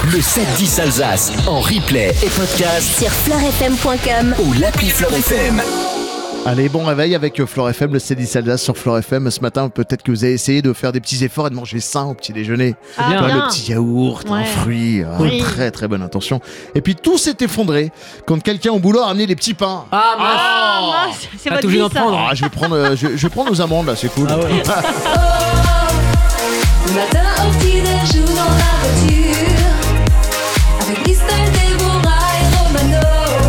Le 7-10 Alsace en replay et podcast sur fleurfm.com ou l'appli Fleur FM. Allez, bon réveil avec Fleur FM, le 7-10 Alsace sur Fleur FM. Ce matin, peut-être que vous avez essayé de faire des petits efforts et de manger sain au petit déjeuner. Bien. Tu vois, le petit yaourt, un fruit, Oui. très très bonne intention. Et puis tout s'est effondré quand quelqu'un au boulot a ramené les petits pains. Ah mince, c'est T'as votre tout obligé vie, d'en ça. prendre. Je vais prendre aux amandes là, c'est cool. Ah ouais. Le matin au petit-déj ou dans la voiture, avec Christelle, Déborah et Romano.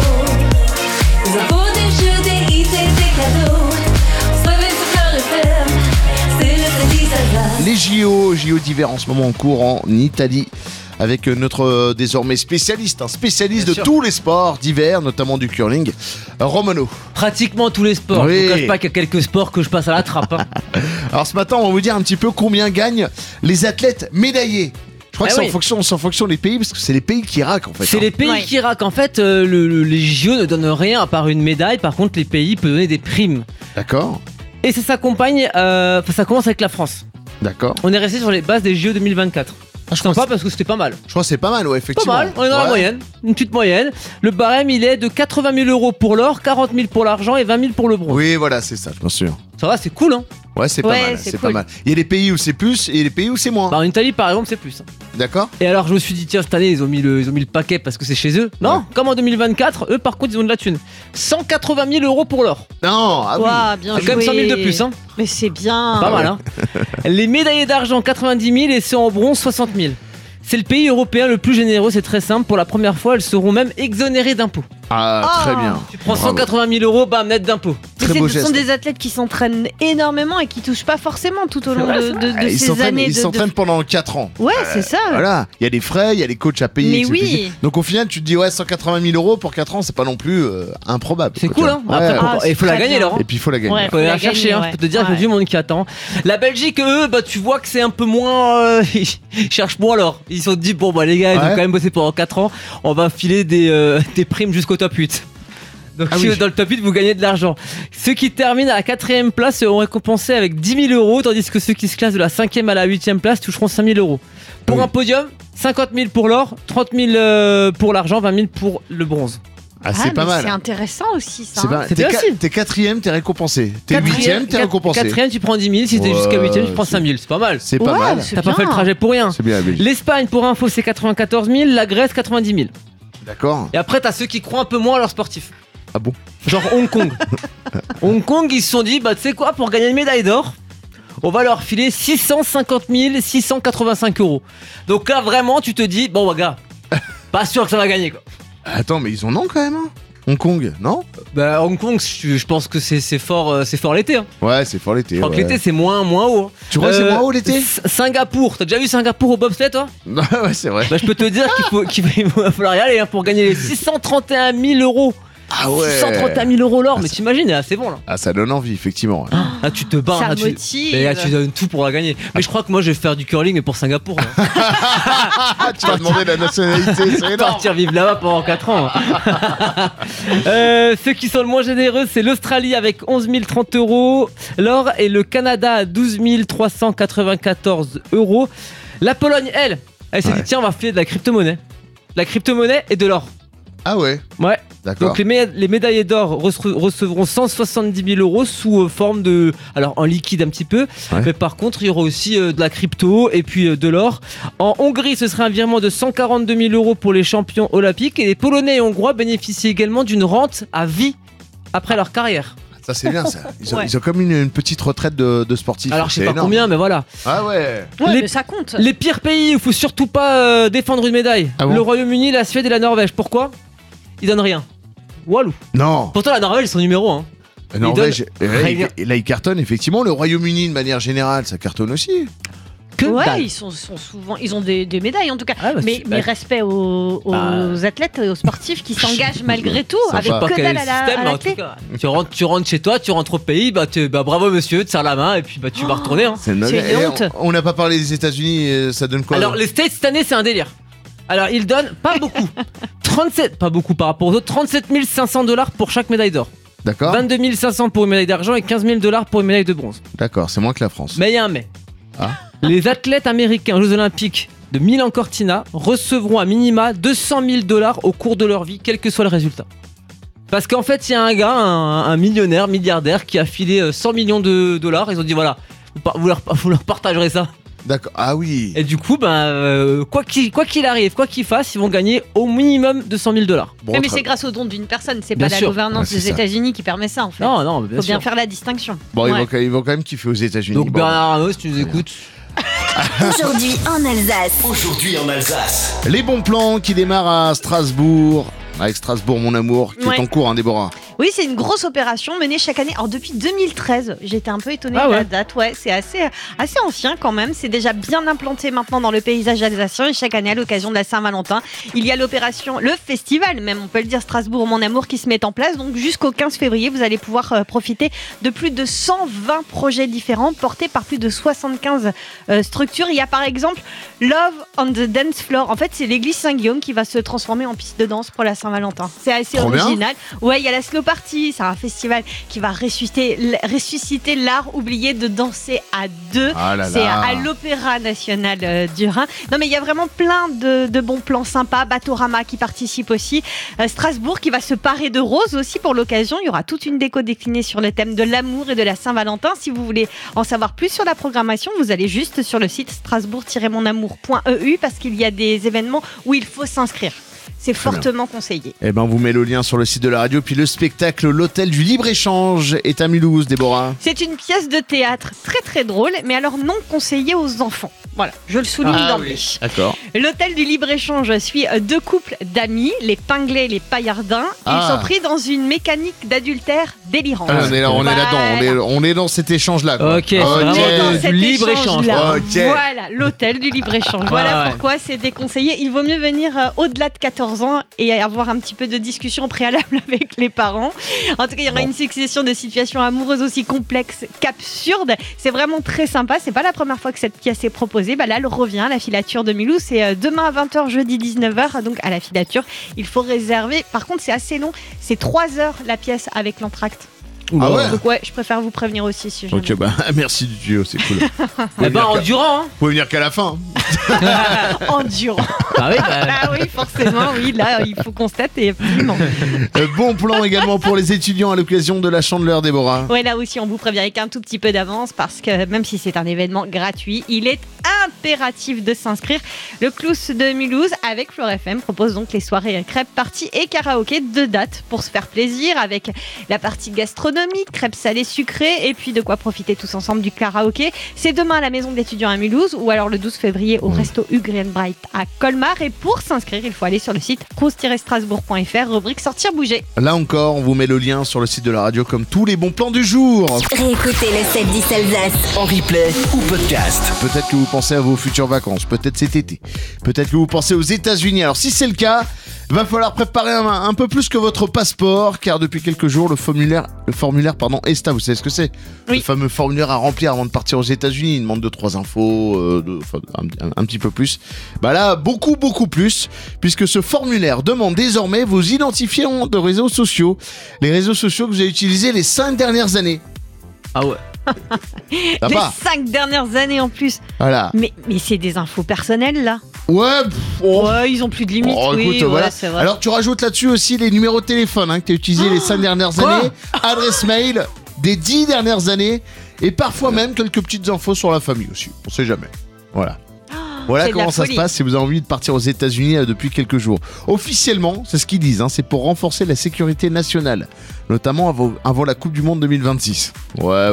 Des infos, des jeux, des hits et des cadeaux. On se réveille sur Fleur FM, c'est le 7-10 Alsace. Les JO d'hiver en ce moment en cours en Italie. Avec notre désormais spécialiste Bien de sûr. tous les sports d'hiver, notamment du curling, Romano. Pratiquement tous les sports. Oui. Je vous cache pas qu'il y a quelques sports que je passe à la trappe. Hein. Alors ce matin, on va vous dire un petit peu combien gagnent les athlètes médaillés. Je crois que Ah c'est oui. en fonction des pays, parce que c'est les pays qui raquent en fait. C'est les pays Ouais. qui raquent. En fait, les JO ne donnent rien à part une médaille. Par contre, les pays peuvent donner des primes. D'accord, Et ça s'accompagne. Ça commence avec la France. d'accord. On est resté sur les bases des JO 2024. Ah, je crois Sympa parce que c'était pas mal. Je crois que c'est pas mal, ouais, Pas effectivement. mal, on est dans la Ouais. moyenne, une petite moyenne. Le barème il est de 80 000 euros pour l'or, 40 000 pour l'argent et 20 000 pour le bronze. Oui, voilà, c'est ça, bien sûr. Ça va, c'est cool hein. Ouais, c'est pas Ouais, mal, c'est c'est cool. pas mal. Il y a des pays où c'est plus et des pays où c'est moins. Bah, en Italie par exemple c'est plus. Hein. D'accord. Et alors je me suis dit tiens cette année ils ont mis le paquet parce que c'est chez eux. Non, Ouais. comme en 2024, eux par contre ils ont de la thune. 180 000 euros pour l'or. Non, ah oui. Ouah, bien C'est quand même 100 000 de joué. plus hein. Mais c'est bien. Pas mal hein. Les médaillés d'argent 90 000 et ceux en bronze 60 000. C'est le pays européen le plus généreux, c'est très simple. Pour la première fois, elles seront même exonérées d'impôts. Ah, Oh. très bien. Tu prends Bravo. 180 000 euros, bam, net d'impôts. Mais Très beau ce sont geste. des athlètes qui s'entraînent énormément et qui touchent pas forcément tout au long vrai, de Ils ces s'entraînent années. ils s'entraînent pendant 4 ans. Ouais, c'est ça. Voilà, il y a des frais, il y a des coachs à payer. Mais etc. oui. Donc au final, tu te dis, ouais, 180 000 euros pour 4 ans, c'est pas non plus improbable. C'est quoi, cool tu hein. vois. Après, Ouais. faut- et il faut la très gagner bien. alors. Hein. Et puis il faut la gagner. Ouais. Faut aller la la chercher, gagner, hein. ouais. Je peux te dire qu'il y a Ouais. du monde qui attend. La Belgique, eux, bah tu vois que c'est un peu moins. Ils cherchent moins l'or. Ils se sont dit, bon bah les gars, ils ont Ouais. quand même bossé pendant 4 ans. On va filer des primes jusqu'au top 8. Donc Ah si oui. vous êtes dans le top 8, vous gagnez de l'argent. Ceux qui terminent à la 4ème place seront récompensés avec 10 000 euros, tandis que ceux qui se classent de la 5ème à la 8ème place toucheront 5 000 euros. Pour Oui. un podium, 50 000 pour l'or, 30 000 pour l'argent, 20 000 pour le bronze. Ah, c'est pas mais mal. C'est intéressant aussi, ça. C'est hein. pas- C'est T'es bien qua- aussi. t'es 4ème, t'es récompensé. T'es 8ème, t'es récompensé. 4ème, tu prends 10 000. Si t'es Ouais, jusqu'à 8ème, tu prends c'est- 5 000. C'est pas mal. C'est pas Ouais, mal. c'est T'as pas bien. fait le trajet pour rien. C'est bien la Belgique. L'Espagne, pour info, c'est 94 000. La Grèce, 90 000. D'accord. Et après, t'as ceux qui croient un peu moins à leurs sportifs. Ah bon? Genre Hong Kong. Hong Kong, ils se sont dit, bah tu sais quoi, pour gagner une médaille d'or, on va leur filer 650 685 euros. Donc là, vraiment, tu te dis, bon, bah gars, pas sûr que ça va gagner quoi. Attends, mais ils en ont quand même, hein. Hong Kong, non? Bah, Hong Kong, je pense que c'est fort l'été. Hein. Ouais, c'est fort l'été. Je crois que ouais. l'été, c'est moins haut. Hein. Tu crois que c'est moins haut l'été? Singapour, t'as déjà vu Singapour au bobsleigh, toi? Ouais, c'est vrai. Bah, je peux te dire qu'il va falloir y aller hein, pour gagner les 631 000 euros. Ah ouais. 631 000 euros l'or, Ah, mais t'imagines, c'est bon là. Ah, ça donne envie, effectivement. ouais. Là, tu te bats. Ça là, tu... motive. Et là, tu donnes tout pour la gagner. Mais je crois que moi, je vais faire du curling mais pour Singapour. Là. Ah, tu vas demander la nationalité, c'est énorme. Partir vivre là-bas pendant 4 ans. Ceux qui sont le moins généreux, c'est l'Australie avec 11 030 euros. L'or et le Canada à 12 394 euros. La Pologne, elle s'est Ouais. dit tiens, on va filer de la crypto-monnaie. La crypto-monnaie et de l'or. Ah ouais, Ouais. d'accord. Donc les médaillés d'or recevront 170 000 euros sous forme de... Alors en liquide un petit peu, Ouais. mais par contre il y aura aussi de la crypto et puis de l'or. En Hongrie ce sera un virement de 142 000 euros pour les champions olympiques et les Polonais et Hongrois bénéficient également d'une rente à vie après leur carrière. Ça, c'est bien, ça. Ils ont, Ouais. ils ont comme une petite retraite de sportifs. Alors je sais C'est pas énorme. combien mais voilà. Ah ouais. Ouais, les- mais ça compte. Les pires pays où il faut surtout pas défendre une médaille. Ah bon Le Royaume-Uni, la Suède et la Norvège. Pourquoi? Ils donnent rien. Walou. Non. Pourtant la Norvège ils sont numéro 1. Norvège, rien. là, ils cartonnent, effectivement. Le Royaume-Uni, de manière générale, ça cartonne aussi. Que Ouais, dalle. ils sont souvent, ils ont des médailles en tout cas. Ah, bah, mais bah, respect aux athlètes et aux sportifs qui s'engagent malgré tout, Sympa. avec Je sais pas que quel dalle à système, mais la en tout clé. cas, tu rentres chez toi, tu rentres au pays, bah bravo monsieur, tu te serres la main et puis bah tu vas retourner. Hein. C'est une Et honte. on n'a pas parlé des États-Unis, ça donne quoi Alors les States cette année c'est un délire. Alors ils donnent pas beaucoup, 37, pas beaucoup par rapport aux autres, 37 500 $ pour chaque médaille d'or, D'accord. 22 500 pour une médaille d'argent et 15 000 $ pour une médaille de bronze. D'accord, c'est moins que la France. Mais il y a un mais. Ah. Les athlètes américains aux Jeux Olympiques de Milan Cortina recevront à minima $200 000 au cours de leur vie, quel que soit le résultat. Parce qu'en fait, il y a un gars, un millionnaire, milliardaire, qui a filé $100 millions. Ils ont dit voilà, vous leur partagerez ça. D'accord. Ah oui. Et du coup, quoi qu'il arrive, quoi qu'ils fassent, ils vont gagner au minimum $200 000. Bon, Mais c'est grâce au don d'une personne, c'est Bien pas sûr. la gouvernance Ouais, des c'est ça. États-Unis qui permet ça en fait. Non, bien Faut sûr. bien faire la distinction. Bon, Ouais. ils vont quand même kiffer aux États-Unis. Donc Bon. Bernard Arnault, si tu nous écoutes. Aujourd'hui en Alsace. Aujourd'hui en Alsace. Les bons plans qui démarrent à Strasbourg. Avec Strasbourg, mon amour, qui Ouais. est en cours, hein, Déborah. Oui, c'est une grosse opération menée chaque année. Alors depuis 2013, j'étais un peu étonnée Ah de la ouais. date. Ouais, c'est assez ancien quand même. C'est déjà bien implanté maintenant dans le paysage alsacien. Et chaque année, à l'occasion de la Saint-Valentin, il y a l'opération, le festival même, on peut le dire, Strasbourg, mon amour, qui se met en place. Donc jusqu'au 15 février, vous allez pouvoir profiter de plus de 120 projets différents portés par plus de 75 structures. Il y a par exemple Love on the Dance Floor. En fait, c'est l'église Saint-Guillaume qui va se transformer en piste de danse pour la Saint-Valentin. C'est assez Trop bien. original. Ouais, il y a la Slow Party, c'est un festival qui va ressusciter l'art oublié de danser à deux. Ah là C'est là. à l'Opéra National du Rhin. Non mais il y a vraiment plein de bons plans sympas. Batorama qui participe aussi. Strasbourg qui va se parer de rose aussi pour l'occasion. Il y aura toute une déco déclinée sur le thème de l'amour et de la Saint-Valentin. Si vous voulez en savoir plus sur la programmation, vous allez juste sur le site strasbourg-monamour.eu parce qu'il y a des événements où il faut s'inscrire. C'est Très bien. fortement conseillé. Eh ben, on vous met le lien sur le site de la radio. Puis le spectacle L'Hôtel du Libre-Échange est à Mulhouse, Déborah. C'est une pièce de théâtre très très drôle, mais alors non conseillée aux enfants. Voilà, je le souligne d'emblée. D'accord. L'hôtel du libre-échange suit deux couples d'amis, les Pinglais et les Paillardins. Ils Ah. sont pris dans une mécanique d'adultère délirante. Ah, on est là, on est Voilà. là-dedans. On est dans cet échange-là. quoi. Ok, c'est vraiment On est dans du cet libre-échange. échange-là. Ok. Voilà, l'hôtel du libre-échange. Voilà ouais. pourquoi c'est déconseillé. Il vaut mieux venir au-delà de 14 ans et avoir un petit peu de discussion préalable avec les parents. En tout cas, il y aura une succession de situations amoureuses aussi complexes qu'absurdes. C'est vraiment très sympa. C'est pas la première fois que cette pièce est proposée. Là, elle revient à la filature de Mulhouse. C'est demain à 20h, jeudi 19h. Donc, à la filature, il faut réserver. Par contre, c'est assez long. C'est 3 heures la pièce avec l'entracte. Ah ouais. Donc, ouais, je préfère vous prévenir aussi si jamais. Ok, bah merci du tuyau, c'est cool. Eh ben, endurant, hein. Vous pouvez venir qu'à la fin. Endurant. Ah oui, bah, Ah oui, forcément, oui, là, il faut constater, absolument. Bon plan également pour les étudiants à l'occasion de la Chandeleur, Déborah. Ouais, là aussi, on vous prévient avec un tout petit peu d'avance parce que même si c'est un événement gratuit, il est impératif de s'inscrire. Le Clous de Mulhouse avec Flore FM propose donc les soirées crêpes, parties et karaoké, 2 dates pour se faire plaisir avec la partie gastronomique, crêpes salées sucrées et puis de quoi profiter tous ensemble du karaoké. C'est demain à la maison d'étudiants à Mulhouse ou alors le 12 février au resto Hugrienbright à Colmar. Et pour s'inscrire, il faut aller sur le site cruise-strasbourg.fr, rubrique sortir bouger. Là encore, on vous met le lien sur le site de la radio comme tous les bons plans du jour. Réécoutez le 7-10 Alsace. En replay ou podcast. Peut-être que vous pensez à vos futures vacances, peut-être cet été, peut-être que vous pensez aux États-Unis. Alors si c'est le cas, va falloir préparer un peu plus que votre passeport, car depuis quelques jours, le formulaire ESTA, vous savez ce que c'est? Oui. Le fameux formulaire à remplir avant de partir aux États-Unis. Il demande 2-3 infos, un petit peu plus. Bah là, beaucoup plus, puisque ce formulaire demande désormais vos identifiants de réseaux sociaux, les réseaux sociaux que vous avez utilisés les 5 dernières années. ah ouais. T'as Les pas 5 dernières années en plus. Voilà. Mais c'est des infos personnelles là. Ouais. Oh. Ouais, ils ont plus de limite. Oh, oui, écoute, ouais, voilà. c'est vrai. Alors tu rajoutes là-dessus aussi les numéros de téléphone que tu as utilisés les 5 dernières années, adresse mail des 10 dernières années et parfois même quelques petites infos sur la famille aussi. On sait jamais. Voilà. Voilà c'est de la comment ça se folie. passe si vous avez envie de partir aux États-Unis depuis quelques jours. Officiellement, c'est ce qu'ils disent, c'est pour renforcer la sécurité nationale, notamment avant la Coupe du Monde 2026. Ouais.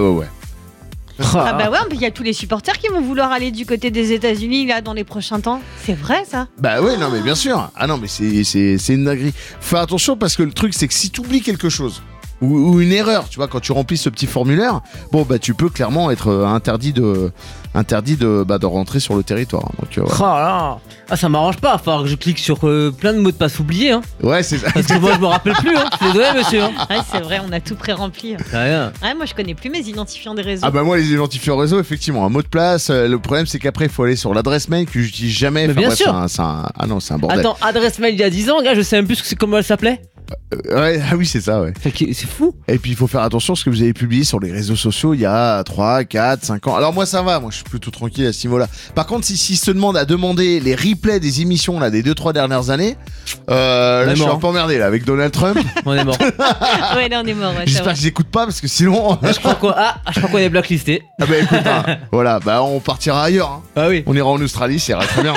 Ah bah ouais, il y a tous les supporters qui vont vouloir aller du côté des États-Unis là dans les prochains temps. C'est vrai ça. Bah ouais, non mais bien sûr. Ah non mais c'est une dinguerie. Faut faire attention parce que le truc c'est que si tu oublies quelque chose ou une erreur, tu vois, quand tu remplis ce petit formulaire, bon bah tu peux clairement être interdit de rentrer sur le territoire. Donc Oh là. Ah, ça m'arrange pas. Il va falloir que je clique sur plein de mots de passe oubliés. Hein. ouais, c'est ça. Parce que moi, je me rappelle plus. Hein. Je suis désolé, monsieur. Hein. Ouais, c'est vrai, on a tout pré-rempli. Rien. Ouais, moi je connais plus mes identifiants des réseaux. Ah bah moi les identifiants réseau effectivement un mot de place, le problème c'est qu'après il faut aller sur l'adresse mail que j'utilise jamais. Mais Enfin, bien bref, sûr. c'est un bordel. Attends, adresse mail il y a 10 ans, gars, je sais même plus comment elle s'appelait. Ouais, ah oui, c'est ça, ouais. C'est fou. Et puis il faut faire attention à ce que vous avez publié sur les réseaux sociaux il y a 3, 4, 5 ans. Alors moi ça va, moi je suis plutôt tranquille à ce niveau-là. Par contre, si se demande à demander les replays des émissions là, des 2-3 dernières années, là je suis un peu emmerdé là, avec Donald Trump. On est mort. Ouais, là on est mort. Ouais, c'est J'espère vrai. qu'ils écoutent pas parce que sinon... Je crois qu'on est blacklisté. Ah bah écoute, voilà, bah on partira ailleurs. Hein. Ah oui. On ira en Australie, ça ira très bien.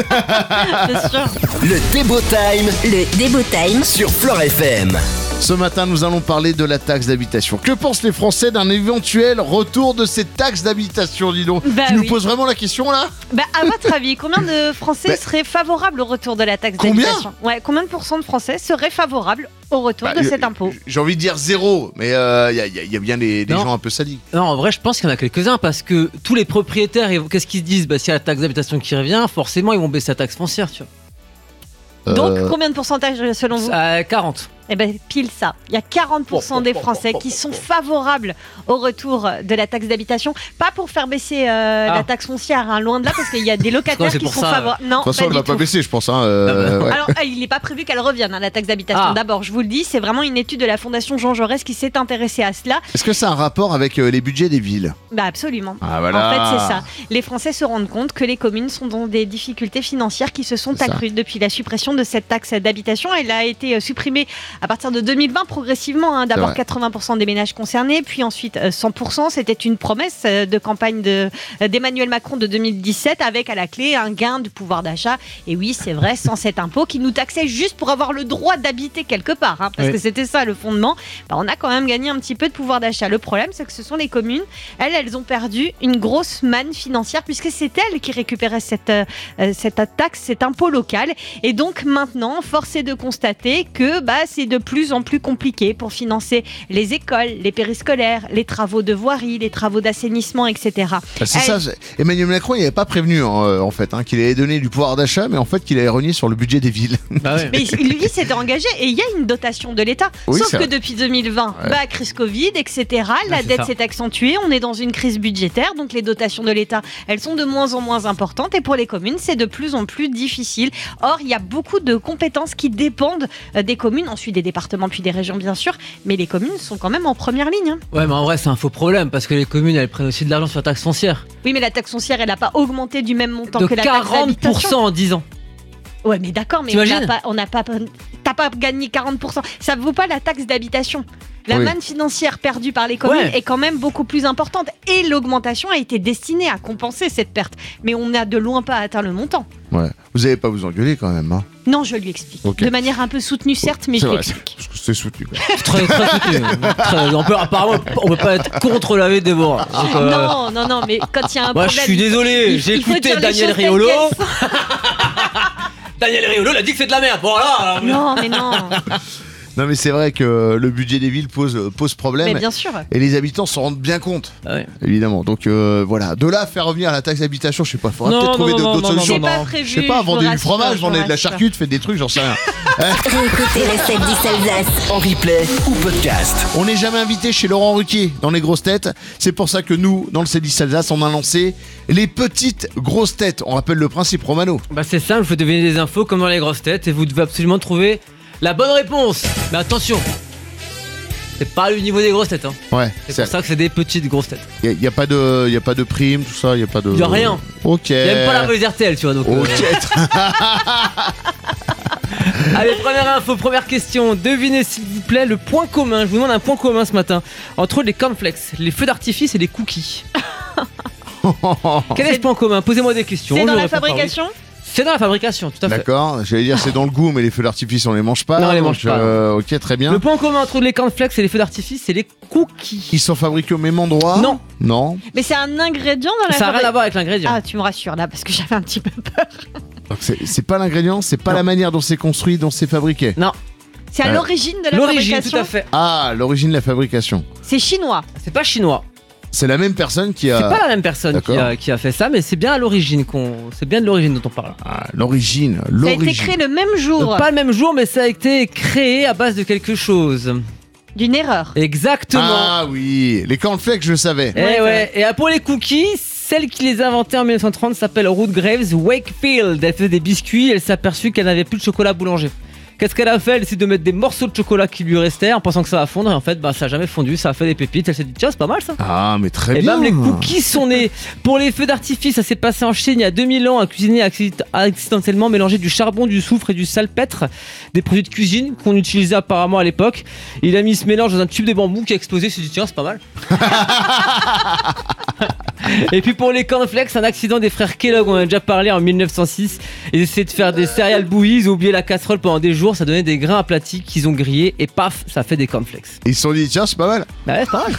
C'est sûr. Le Débo Time Le Débo Time sur Fleure FM. Ce matin, nous allons parler de la taxe d'habitation. Que pensent les Français d'un éventuel retour de cette taxe d'habitation, dis donc? Bah Tu nous oui. poses vraiment la question là? Bah, à votre avis, combien de Français Bah, seraient favorables au retour de la taxe combien d'habitation? Ouais, combien de pourcents de Français seraient favorables au retour de cet impôt? J'ai envie de dire 0, mais il y a bien des Non. gens un peu sadiques. Non, en vrai, je pense qu'il y en a quelques-uns parce que tous les propriétaires, qu'est-ce qu'ils se disent? Bah, s'il y a la taxe d'habitation qui revient, forcément, ils vont baisser la taxe foncière, tu vois. Donc, combien de pourcentage selon vous? 40. Eh ben, pile ça. Il y a 40% des Français qui sont favorables au retour de la taxe d'habitation. Pas pour faire baisser la taxe foncière, hein, loin de là, parce qu'il y a des locataires c'est qui pour sont ça, favorables. Non, De toute façon, elle pas va du pas tout. baisser, je pense. Hein, ouais. Alors, il n'est pas prévu qu'elle revienne, hein, la taxe d'habitation. Ah. D'abord, je vous le dis, c'est vraiment une étude de la Fondation Jean Jaurès qui s'est intéressée à cela. Est-ce que ça a un rapport avec les budgets des villes? Bah, absolument. Ah voilà. En fait, c'est ça. Les Français se rendent compte que les communes sont dans des difficultés financières qui se sont C'est ça. accrues depuis la suppression de cette taxe d'habitation. Elle a été supprimée à partir de 2020 progressivement. Hein. D'abord vrai. 80% des ménages concernés, puis ensuite 100%. C'était une promesse de campagne d'Emmanuel Macron de 2017 avec à la clé un gain de pouvoir d'achat. Et oui, c'est vrai, sans cet impôt qui nous taxait juste pour avoir le droit d'habiter quelque part. Hein, parce Oui. que c'était ça le fondement. Bah, on a quand même gagné un petit peu de pouvoir d'achat. Le problème, c'est que ce sont les communes. Elles ont perdu une grosse manne financière puisque c'est elles qui récupéraient cette taxe, cet impôt local. Et donc maintenant, force est de constater que c'est de plus en plus compliqué pour financer les écoles, les périscolaires, les travaux de voirie, les travaux d'assainissement, etc. Bah, c'est ça. Emmanuel Macron, il n'avait pas prévenu en fait qu'il allait donner du pouvoir d'achat, mais en fait qu'il allait renier sur le budget des villes. Bah ouais. Mais lui, il s'était engagé et il y a une dotation de l'État. Oui, Sauf c'est que vrai. depuis 2020, crise Covid, etc., la c'est dette ça. s'est accentuée, on est dans une crise budgétaire, donc les dotations de l'État, elles sont de moins en moins importantes et pour les communes, c'est de plus en plus difficile. Or, il y a beaucoup de compétences qui dépendent des communes, ensuite des départements puis des régions, bien sûr, mais les communes sont quand même en première ligne. Hein. Ouais, mais en vrai, c'est un faux problème parce que les communes, elles prennent aussi de l'argent sur la taxe foncière. Oui, mais la taxe foncière, elle n'a pas augmenté du même montant De que la taxe d'habitation. 40% en 10 ans. Ouais, mais d'accord, mais T'imagines t'as pas gagné 40%. Ça ne vaut pas la taxe d'habitation. La Oui. manne financière perdue par les communes Ouais. est quand même beaucoup plus importante. Et l'augmentation a été destinée à compenser cette perte. Mais on n'a de loin pas atteint le montant. Ouais. Vous n'allez pas vous engueuler quand même. Hein. Non, je lui explique. Ok. De manière un peu soutenue, certes, mais C'est je vrai, l'explique. parce que c'est soutenu. Quoi. Très, très soutenu. Apparemment, on peut pas être contre la vie de Déborah. Donc, Non, mais quand il y a un moi, problème... je suis désolé, j'ai il faut écouté dire les Daniel choses telles Riolo. qu'elles Daniel Riolo, il a dit que c'est de la merde. Voilà. sont. Non, mais non. Non, mais c'est vrai que le budget des villes pose problème. Mais bien sûr. Et les habitants s'en rendent bien compte, Ah ouais. évidemment. Donc voilà, de là à faire revenir la taxe d'habitation, je sais pas, faudra Non, peut-être non, trouver non, d'autres non, non, solutions. C'est pas non. prévu. Je sais pas, je vous vendez du rassure, fromage, je vous vendez de la rassure. charcuterie, faites des trucs, j'en sais rien. Réécoutez le 7-10 Alsace. En replay ou podcast. On n'est jamais invité chez Laurent Ruquier dans les grosses têtes. C'est pour ça que nous, dans le C10 Alsace, on a lancé les petites grosses têtes. On rappelle le principe Romano. Bah c'est simple, je vais deviner des infos comme dans les grosses têtes et vous devez absolument trouver la bonne réponse. Mais attention, c'est pas le niveau des grosses têtes. Hein. Ouais, C'est pour ça que c'est des petites grosses têtes. il y a pas de prime, tout ça, il y a pas de. Y a rien. Ok. Il aime pas la valise RTL, tu vois. Donc, Ok. Allez, première info, première question. Devinez s'il vous plaît le point commun. Je vous demande un point commun ce matin entre les cornflakes, les feux d'artifice et les cookies. Quel est ce point commun? Posez-moi des questions. C'est je dans la réponds par oui. fabrication? C'est dans la fabrication, tout à fait. D'accord, j'allais dire c'est dans le goût, mais les feux d'artifice on les mange pas. Non, on les donc, mange pas. Ok, très bien. Le point commun entre les cornflakes et les feux d'artifice, c'est les cookies. Ils sont fabriqués au même endroit? Non. Non. Mais c'est un ingrédient dans la Ça n'a rien à fabrication. voir avec l'ingrédient. Ah, tu me rassures là, parce que j'avais un petit peu peur. Donc, c'est pas l'ingrédient, c'est pas Non. la manière dont c'est construit, dont c'est fabriqué. Non, C'est à Ouais. l'origine de la l'origine, fabrication. tout à fait. Ah, l'origine de la fabrication. C'est chinois. C'est pas chinois. C'est la même personne qui a. C'est pas la même personne D'accord. qui a fait ça, mais c'est bien à l'origine c'est bien de l'origine dont on parle. Ah, l'origine. Ça a été créé le même jour Pas le même jour, mais ça a été créé à base de quelque chose. d'une erreur. Exactement. Ah oui, les cornflakes, je le savais. Et Ouais, ouais. Et pour les cookies, celle qui les a inventés en 1930 s'appelle Ruth Graves Wakefield. Elle faisait des biscuits, elle s'est aperçue qu'elle n'avait plus de chocolat boulanger. Qu'est-ce qu'elle a fait? Elle décide de mettre des morceaux de chocolat qui lui restaient en pensant que ça va fondre. Et en fait, ça a jamais fondu. Ça a fait des pépites. Elle s'est dit, tiens, c'est pas mal ça. Ah, mais très Et bien. bam, les cookies sont nés. Pour les feux d'artifice, ça s'est passé en Chine il y a 2000 ans. Un cuisinier a accidentellement mélangé du charbon, du soufre et du salpêtre, des produits de cuisine qu'on utilisait apparemment à l'époque. Il a mis ce mélange dans un tube de bambou qui a explosé. Il s'est dit, tiens, c'est pas mal. Et puis pour les cornflakes, un accident des frères Kellogg, on en a déjà parlé en 1906. Ils essayaient de faire des céréales bouillies, ils ont oublié la casserole pendant des jours, ça donnait des grains aplatis qu'ils ont grillés et paf, ça fait des cornflakes. Ils se sont dit, tiens, c'est pas mal. Bah ouais, c'est pas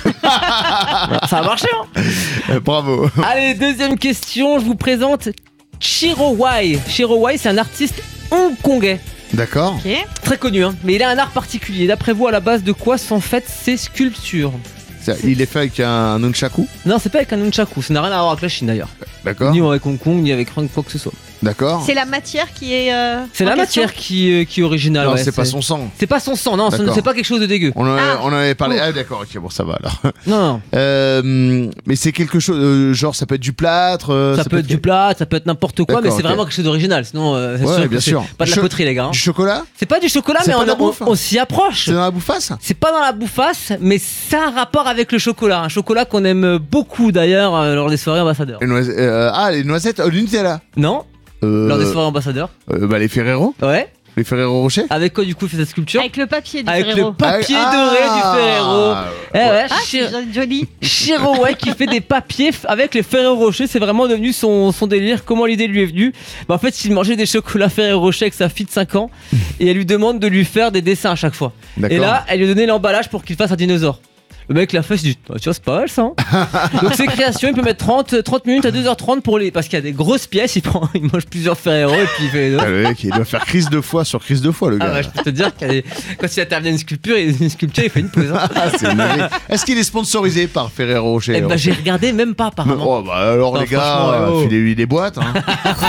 mal. Ça a marché, hein. Bravo. Allez, deuxième question, je vous présente Chiro Wai. Chiro Wai, c'est un artiste hongkongais. D'accord. Ok. Très connu, hein. Mais il a un art particulier. D'après vous, à la base de quoi sont faites ces sculptures? Il est fait avec un nunchaku. Non, c'est pas avec un nunchaku, ça n'a rien à voir avec la Chine d'ailleurs. D'accord. Ni avec Hong Kong, ni avec quoi que ce soit. D'accord. C'est la matière qui est. C'est la matière qui est originale. Non, ouais, c'est pas son sang. C'est pas son sang, non, D'accord. c'est pas quelque chose de dégueu. On en avait parlé. Ouf. Ah, d'accord, ok, bon, ça va alors. Non, non. Mais c'est quelque chose, genre, ça peut être du plâtre. Ça peut être du plat, ça peut être n'importe quoi, mais D'accord, c'est ok. vraiment quelque chose d'original. Sinon, c'est Ouais, sûr que bien c'est sûr. pas de la poterie, les gars. hein. Du chocolat. C'est pas du chocolat, C'est mais pas de la bouffe, hein. on s'y approche. C'est dans la bouffasse. C'est pas dans la bouffasse, mais ça a un rapport avec le chocolat. Un chocolat qu'on aime beaucoup d'ailleurs lors des soirées ambassadeurs. Les noisettes, le Nutella. Non? Lors des soirées ambassadeurs. Les Ferrero. Ouais. Les Ferrero Rocher. Avec quoi du coup il fait cette sculpture? Avec le papier du Avec Ferrero. le papier Ah, doré du Ferrero. Eh ouais, Ah, c'est joli. Chiro, ouais, qui fait des papiers avec les Ferrero Rocher, c'est vraiment devenu son délire. Comment l'idée lui est venue? En fait, il mangeait des chocolats Ferrero Rocher avec sa fille de 5 ans et elle lui demande de lui faire des dessins à chaque fois. D'accord. Et là, elle lui a donné l'emballage pour qu'il fasse un dinosaure. Le mec l'a fait, il s'est dit, tu vois, c'est pas mal ça. Hein. Donc ses créations, il peut mettre 30 minutes à 2h30 pour les. Parce qu'il y a des grosses pièces, il mange plusieurs Ferrero et puis il fait les autres. Le mec, il doit faire crise de foi sur crise de foi, le gars. Ah bah, je peux te dire que quand il a terminé une sculpture, il fait une pause. Hein. Ah, c'est une dinguerie. Est-ce qu'il est sponsorisé par Ferrero Rocher? Eh bah, j'ai regardé même pas apparemment. Oh, bah alors, Non, les gars, franchement, filez-lui des boîtes. Hein.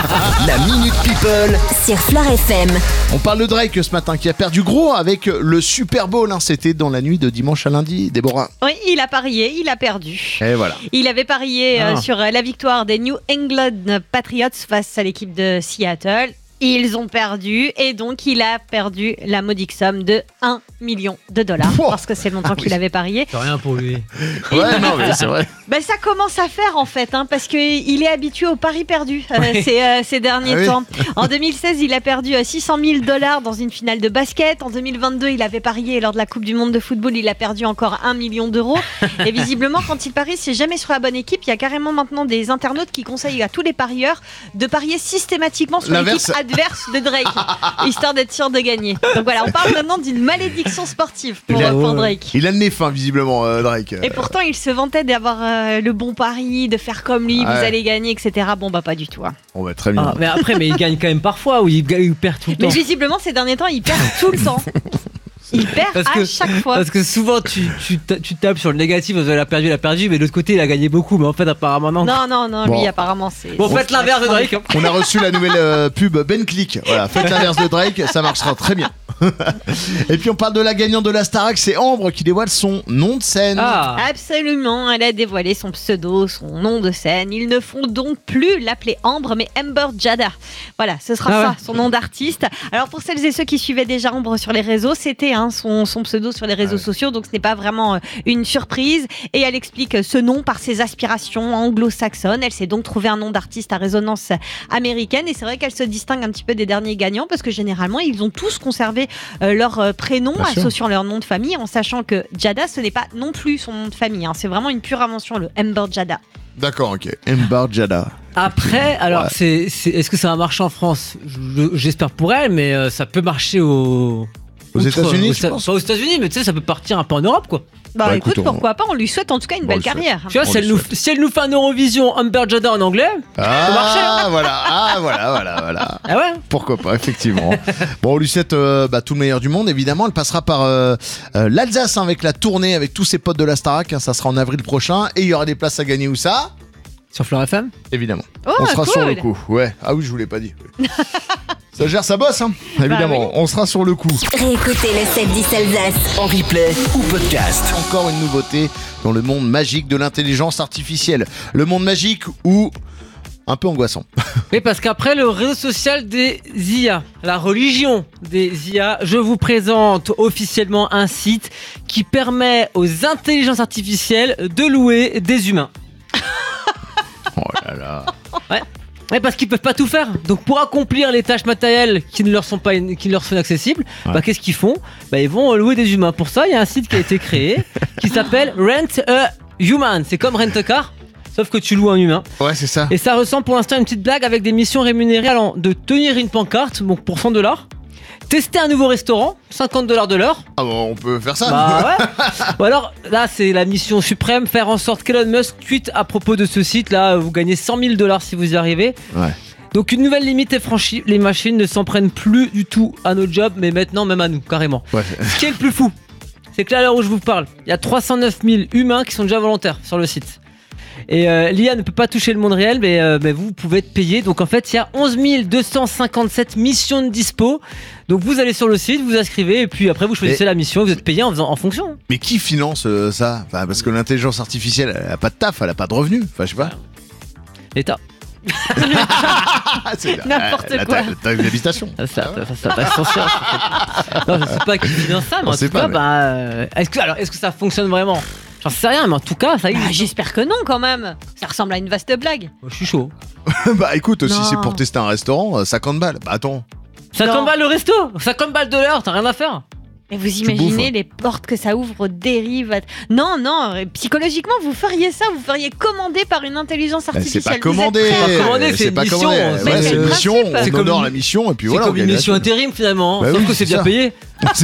La Minute People. Sur Fleure FM. On parle de Drake ce matin qui a perdu gros avec le Super Bowl. Hein. C'était dans la nuit de dimanche à lundi, Déborah. Oui, il a parié, il a perdu. Et voilà. Il avait parié sur la victoire des New England Patriots face à l'équipe de Seattle. Ils ont perdu et donc il a perdu la modique somme de 1 million de dollars Wow. parce que c'est le montant qu'il avait parié. C'est rien pour lui. Ouais, non, mais c'est vrai. Ben, ça commence à faire en fait, hein, parce qu'il est habitué aux paris perdus ces derniers Ah oui. temps. En 2016, il a perdu 600 000 $ dans une finale de basket. En 2022, il avait parié lors de la Coupe du Monde de football, il a perdu encore 1 million d'euros. Et visiblement, quand il parie, c'est jamais sur la bonne équipe. Il y a carrément maintenant des internautes qui conseillent à tous les parieurs de parier systématiquement sur l'équipe L'inverse. adverse de Drake, histoire d'être sûr de gagner. Donc voilà, on parle maintenant d'une malédiction sportive pour Drake. Il a le nez fin, visiblement, Drake. Et pourtant, il se vantait d'avoir le bon pari, de faire comme lui, vous Ouais. allez gagner, etc. Bon, bah pas du tout. Hein. On va très bien. Ah, mais après, il gagne quand même parfois ou il perd tout le Mais temps. visiblement, ces derniers temps, il perd tout le temps. Il perd Parce à que- chaque fois. Parce que souvent tu tapes sur le négatif, il a perdu, mais de l'autre côté il a gagné beaucoup, mais en fait apparemment non. Non, Bon. lui apparemment c'est. Bon, faites l'inverse de Drake. Hein. On a reçu la nouvelle pub Ben Click. Voilà, faites l'inverse de Drake, ça marchera très bien. Et puis on parle de la gagnante de la Starac, c'est Ambre qui dévoile son nom de scène. Ah, Absolument, elle a dévoilé son pseudo, son nom de scène. Ils ne font donc plus l'appeler Ambre, mais Amber Jada. Voilà, ce sera Ah ça, ouais. son nom d'artiste. Alors pour celles et ceux qui suivaient déjà Ambre sur les réseaux, c'était son pseudo sur les réseaux sociaux, donc ce n'est pas vraiment une surprise. Et elle explique ce nom par ses aspirations anglo-saxonnes. Elle s'est donc trouvé un nom d'artiste à résonance américaine, et c'est vrai qu'elle se distingue un petit peu des derniers gagnants, parce que généralement ils ont tous conservé leur prénom, Bien sûr. associant leur nom de famille, en sachant que Jada, ce n'est pas non plus son nom de famille, hein. C'est vraiment une pure invention, le Amber Jada. D'accord, ok. Amber Jada. après, alors Ouais. est-ce que ça va marcher en France? J'espère pour elle, mais ça peut marcher aux États-Unis, je pense. Pas aux États-Unis, mais tu sais, ça peut partir un peu en Europe, quoi. Bah, écoute, écoute, pourquoi pas, on lui souhaite en tout cas une Bon, belle on le souhaite. carrière. Tu vois, On si le si elle nous fait un Eurovision Amber Jada en anglais, Ah, voilà. ah ouais. Pourquoi pas, effectivement. Bon, on lui souhaite tout le meilleur du monde, évidemment. Elle passera par l'Alsace hein, avec la tournée, avec tous ses potes de la Starac. Hein, ça sera en avril prochain. Et il y aura des places à gagner où ça? Sur Fleur FM. Évidemment. Oh, On sera cool. sur le coup. Ouais. Ah oui, je vous l'ai pas dit. Oui. Ça gère sa bosse, hein. Évidemment. oui. On sera sur le coup. Réécoutez le 7-10 Alsace. En replay ou podcast. Encore une nouveauté dans le monde magique de l'intelligence artificielle. Le monde magique où un peu angoissant. Oui, parce qu'après le réseau social des IA, la religion des IA, je vous présente officiellement un site qui permet aux intelligences artificielles de louer des humains. Oh là là. Ouais, parce qu'ils peuvent pas tout faire. Donc pour accomplir les tâches matérielles qui ne leur sont inaccessibles, qu'est-ce qu'ils font ? Ils vont louer des humains. Pour ça, il y a un site qui a été créé qui s'appelle Rent a Human. C'est comme Rent a Car, sauf que tu loues un humain. Ouais, c'est ça. Et ça ressemble pour l'instant à une petite blague avec des missions rémunérées allant de tenir une pancarte, donc pour $100, tester un nouveau restaurant, $50 de l'heure. Ah bon, on peut faire ça. Bah ouais. Ou alors, là, c'est la mission suprême, faire en sorte qu'Elon Musk tweete à propos de ce site. Là, vous gagnez $100,000 si vous y arrivez. Ouais. Donc, une nouvelle limite est franchie. Les machines ne s'en prennent plus du tout à nos jobs, mais maintenant même à nous, carrément. Ouais. Ce qui est le plus fou, c'est que là, à l'heure où je vous parle, il y a 309 000 humains qui sont déjà volontaires sur le site. Et l'IA ne peut pas toucher le monde réel, mais vous pouvez être payé. Donc en fait, il y a 11 257 missions de dispo. Donc vous allez sur le site, vous inscrivez, et puis après vous choisissez la mission, vous êtes payé en fonction. Mais qui finance ça ? Parce que l'intelligence artificielle, elle a pas de taf, elle a pas de revenus. Enfin, je sais pas. L'État. C'est N'importe quoi. La taxe d'habitation. Ça passe sans science. Non, je sais pas qui finance ça, mais On en sait tout pas, cas, est-ce que ça fonctionne vraiment ? J'en sais rien, mais en tout cas, ça existe. J'espère que non quand même. Ça ressemble à une vaste blague. Je suis chaud. Bah écoute, si Non. c'est pour tester un restaurant, 50 balles. Bah attends. 50 Non. balles le resto, 50 balles de l'heure, t'as rien à faire. Et vous imaginez bouffes. les portes que ça ouvre aux dérives. Non, psychologiquement, vous feriez ça, vous feriez commander par une intelligence Bah, artificielle. c'est pas Vous êtes commandé. prêts C'est pas commandé, c'est une pas mission. commandé. Mais Ouais, c'est c'est le une mission, principe. on C'est comme honore une- la mission et puis C'est voilà. comme on une gagne mission la- intérim finalement, Bah sauf oui, que c'est c'est bien ça. payé.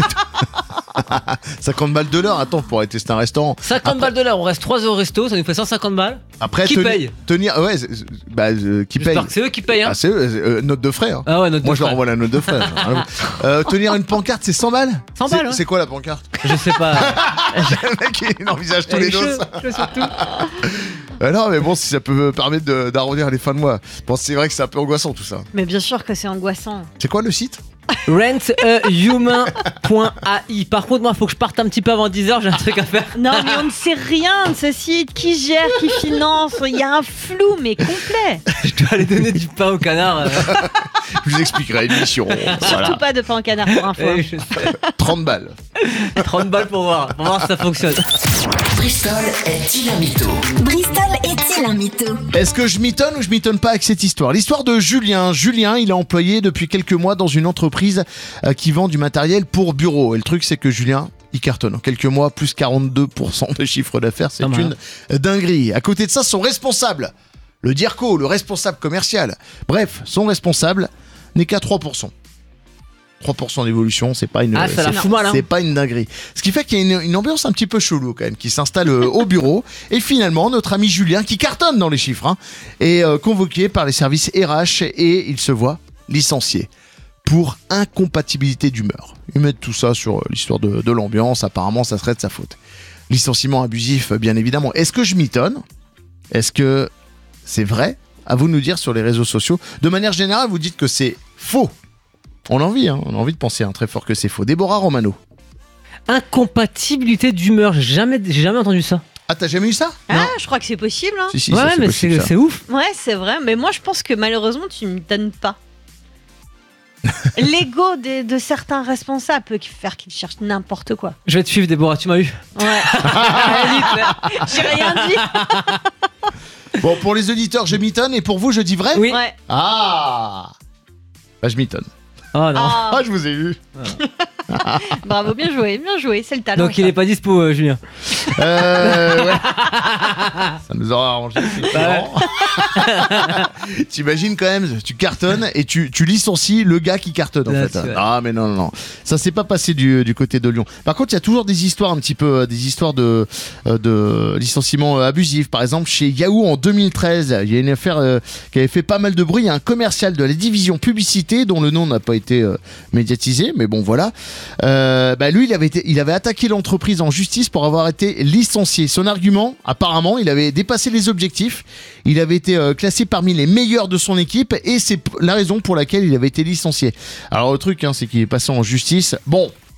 50 balles de l'heure, attends, pour aller tester un restaurant. 50 balles de l'heure, on reste 3 € au resto, ça nous fait 150 balles. Après, Qui paye tenir, ouais, qui paye. J'espère que c'est eux qui payent. Hein. Ah, c'est eux, note de frais. Hein. Ah ouais, notre Moi, je leur frère. envoie la note de frais. Tenir une pancarte, c'est 100 balles 100 balles, ouais. C'est quoi la pancarte Je sais pas. Le mec, il envisage tous les dos. Je surtout. Non, mais bon, si ça peut permettre d'arrondir les fins de mois. Bon, c'est vrai que c'est un peu angoissant tout ça. Mais bien sûr que c'est angoissant. C'est quoi le site ? Rentahuman.ai. Par contre, moi, faut que je parte un petit peu avant 10h, j'ai un truc à faire. Non, mais on ne sait rien de ce site. Qui gère, qui finance. Il y a un flou, mais complet. Je dois aller donner du pain au canard. Je vous expliquerai une mission. Surtout pas de pain en canard pour info. Je sais. 30 balles. 30 balles pour voir si ça fonctionne. Bristol est-il un mytho ? Bristol est-il un mytho ? Est-ce que je mitonne ou je mitonne pas avec cette histoire ? L'histoire de Julien. Julien, il est employé depuis quelques mois dans une entreprise qui vend du matériel pour bureau. Et le truc, c'est que Julien, il cartonne. En quelques mois, plus 42% de chiffre d'affaires. C'est Pas mal. une dinguerie. À côté de ça, son responsable, le DIRCO, le responsable commercial, bref, son responsable n'est qu'à 3%. 3% d'évolution, c'est pas une, Ah, ça la c'est- fout mal, hein. c'est pas une dinguerie. Ce qui fait qu'il y a une ambiance un petit peu chelou quand même qui s'installe au bureau. Et finalement, notre ami Julien, qui cartonne dans les chiffres, est convoqué par les services RH et il se voit licencié pour incompatibilité d'humeur. Ils mettent tout ça sur l'histoire de l'ambiance. Apparemment, ça serait de sa faute. Licenciement abusif, bien évidemment. Est-ce que je mitonne ? Est-ce que c'est vrai ? À vous de nous dire sur les réseaux sociaux. De manière générale, vous dites que c'est faux. On a envie de penser très fort que c'est faux. Déborah Romano. Incompatibilité d'humeur, j'ai jamais entendu ça. Ah, t'as jamais eu ça ? Ah, je crois que c'est possible. Hein. Si, Ouais, ça, mais possible, ça. c'est ouf. Ouais, c'est vrai. Mais moi, je pense que malheureusement, tu me donnes pas. L'ego de certains responsables peut faire qu'ils cherchent n'importe quoi. Je vais te suivre, Déborah, tu m'as eu. Ouais. J'ai rien dit. Bon, pour les auditeurs, je mitonne et pour vous, je dis vrai ? Oui. Ouais. Ah bah, je mitonne. Oh non. Ah, Ah, je vous ai vu. bravo, bien joué, c'est le talent. Donc il est pas dispo, Julien. Ouais. Ça nous aura arrangé. effectivement. T'imagines quand même, tu cartonnes et tu licencies le gars qui cartonne en Là, fait. tu vois. Ah mais non. Ça s'est pas passé du côté de Lyon. Par contre, il y a toujours des histoires un petit peu, des histoires de licenciements abusifs. Par exemple, chez Yahoo en 2013, il y a une affaire qui avait fait pas mal de bruit. Il y a un commercial de la division publicité dont le nom n'a pas été médiatisé, mais bon voilà. Lui, il avait attaqué l'entreprise en justice pour avoir été licencié. Son argument, apparemment, il avait dépassé les objectifs. Il avait été classé parmi les meilleurs de son équipe et c'est la raison pour laquelle il avait été licencié. Alors le truc, c'est qu'il est passé en justice. Bon.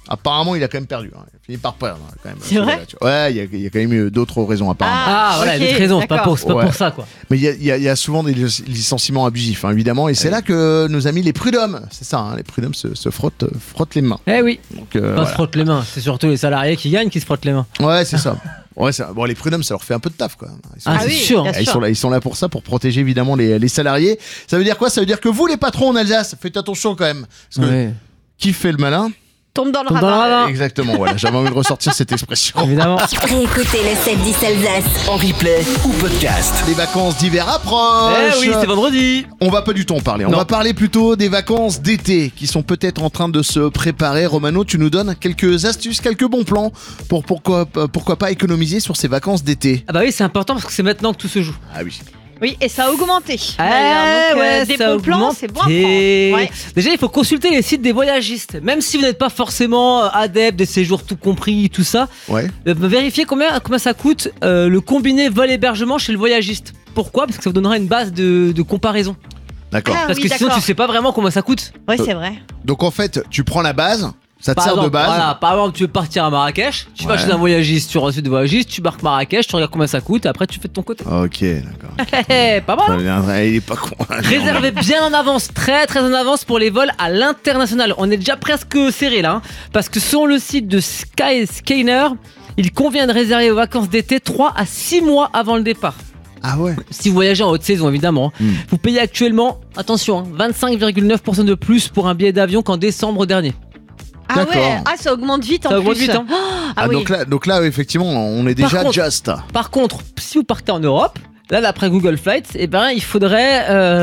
Apparemment, il a quand même perdu. Il a fini par perdre quand même. C'est vrai Celui-là, tu vois. Ouais, il y a quand même eu d'autres raisons apparemment. Ah, voilà, il y a ok, d'autres raisons, c'est pas d'accord. pour ça, quoi. Mais il y a souvent des licenciements abusifs, évidemment, et c'est là que nos amis les prud'hommes, c'est ça, les prud'hommes se frottent les mains. Eh oui, Donc, on se voilà. frotte les mains. C'est surtout les salariés qui gagnent qui se frottent les mains. Ouais, c'est ça. Ouais, bon, les prud'hommes, ça leur fait un peu de taf, quoi. Ils sont, Ah, Ah c'est oui, sûr. bien sûr. ils sont là pour ça, pour protéger évidemment les salariés. Ça veut dire quoi? Ça veut dire que vous, les patrons en Alsace, faites attention quand même. Parce que Ouais. qui fait le malin? Tombe dans le Tombe dans le ravin. ravin. Exactement, voilà. J'avais envie de ressortir cette expression. Évidemment. Réécoutez le 7-10 Alsace. En replay ou podcast. Les vacances d'hiver approchent. Eh oui, c'est vendredi. On va pas du tout en parler. On Non. va parler plutôt des vacances d'été qui sont peut-être en train de se préparer. Romano, tu nous donnes quelques astuces, quelques bons plans pour pourquoi pas économiser sur ces vacances d'été. Ah bah oui, c'est important parce que c'est maintenant que tout se joue. Ah oui. Oui, et ça a augmenté. Ah D'ailleurs, donc, ouais, des ça bons plans, augmente. c'est bon à prendre. Ouais. Déjà, il faut consulter les sites des voyagistes. Même si vous n'êtes pas forcément adepte des séjours tout compris, tout ça, Ouais. vérifiez combien ça coûte le combiné vol-hébergement chez le voyagiste. Pourquoi? Parce que ça vous donnera une base de comparaison. D'accord. Ah, Parce oui, que sinon, d'accord. tu sais pas vraiment combien ça coûte. Oui, c'est vrai. Donc en fait, tu prends la base, ça te Par sert exemple, de base. voilà, par exemple, tu veux partir à Marrakech, tu vas Ouais. chez un voyagiste, tu reçois un site de voyagiste, tu marques Marrakech, tu regardes combien ça coûte, et après tu fais de ton côté. Ok, d'accord. Pas mal. Il est pas con. Réservez bien en avance, très très en avance pour les vols à l'international. On est déjà presque serré là, parce que sur le site de Skyscanner, il convient de réserver vos vacances d'été 3 à 6 mois avant le départ. Ah ouais. Si vous voyagez en haute saison évidemment, vous payez actuellement, attention, 25,9% de plus pour un billet d'avion qu'en décembre dernier. Ah D'accord. ouais, ah, ça augmente vite en Ça plus. augmente vite, hein. Ah, oui. Donc là, effectivement, on est Par déjà contre- just. Par contre, si vous partez en Europe, là d'après Google Flights, eh ben, il faudrait,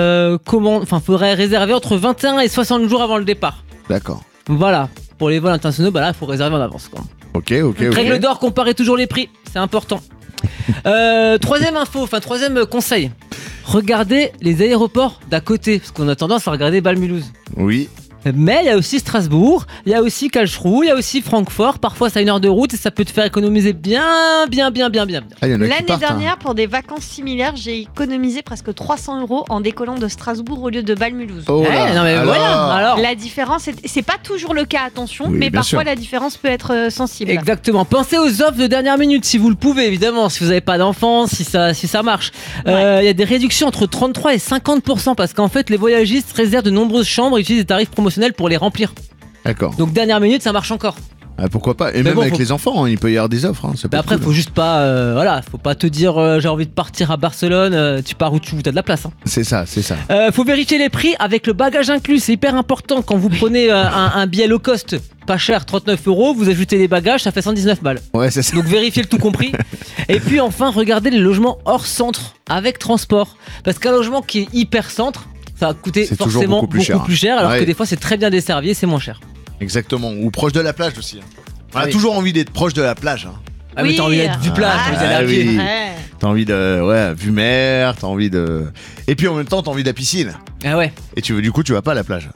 faudrait réserver entre 21 et 60 jours avant le départ. D'accord. Voilà, pour les vols internationaux, bah là, il faut réserver en avance, quoi. Ok. Règle d'or, comparez toujours les prix, c'est important. Troisième conseil, regardez les aéroports d'à côté, parce qu'on a tendance à regarder Bâle-Mulhouse. Oui. Mais il y a aussi Strasbourg, il y a aussi Karlsruhe, il y a aussi Francfort, parfois ça a 1 heure de route et ça peut te faire économiser bien. Ah, il y en a qui L'année partent, hein. dernière, pour des vacances similaires, j'ai économisé presque 300 € en décollant de Strasbourg au lieu de Bâle-Mulhouse. Oh là. non mais Alors. voilà, alors. La différence, c'est pas toujours le cas, attention, Oui, mais bien parfois sûr. la différence peut être sensible. Exactement. Pensez aux offres de dernière minute si vous le pouvez, évidemment, si vous n'avez pas d'enfants, si ça marche. Il y a des réductions entre 33 et 50% parce qu'en fait, les voyagistes réservent de nombreuses chambres et utilisent des tarifs promotionnels pour les remplir. D'accord. Donc, dernière minute, ça marche encore. Ah, pourquoi pas. Et Mais même bon, avec faut- les enfants, il peut y avoir des offres. Ça peut Mais être après, cool. faut juste pas, faut pas te dire j'ai envie de partir à Barcelone, tu pars où tu veux, t'as de la place. Hein. C'est ça. Faut vérifier les prix avec le bagage inclus, c'est hyper important quand vous prenez un billet low cost, pas cher, 39 €, vous ajoutez les bagages, ça fait 119 balles. Ouais, c'est ça. Donc vérifiez le tout compris. Et puis enfin, regardez les logements hors centre avec transport. Parce qu'un logement qui est hyper centre, ça va coûter C'est toujours forcément beaucoup plus cher. alors Ouais. que des fois c'est très bien desservi et c'est moins cher. Exactement. Ou proche de la plage aussi. On a Ah oui. toujours envie d'être proche de la plage. Ah mais t'as envie d'être du plat, t'as envie d'aller à Ah pied. oui. Ouais. T'as envie de vue mer, t'as envie de. Et puis en même temps, t'as envie de la piscine. Ah ouais. Et du coup, tu vas pas à la plage.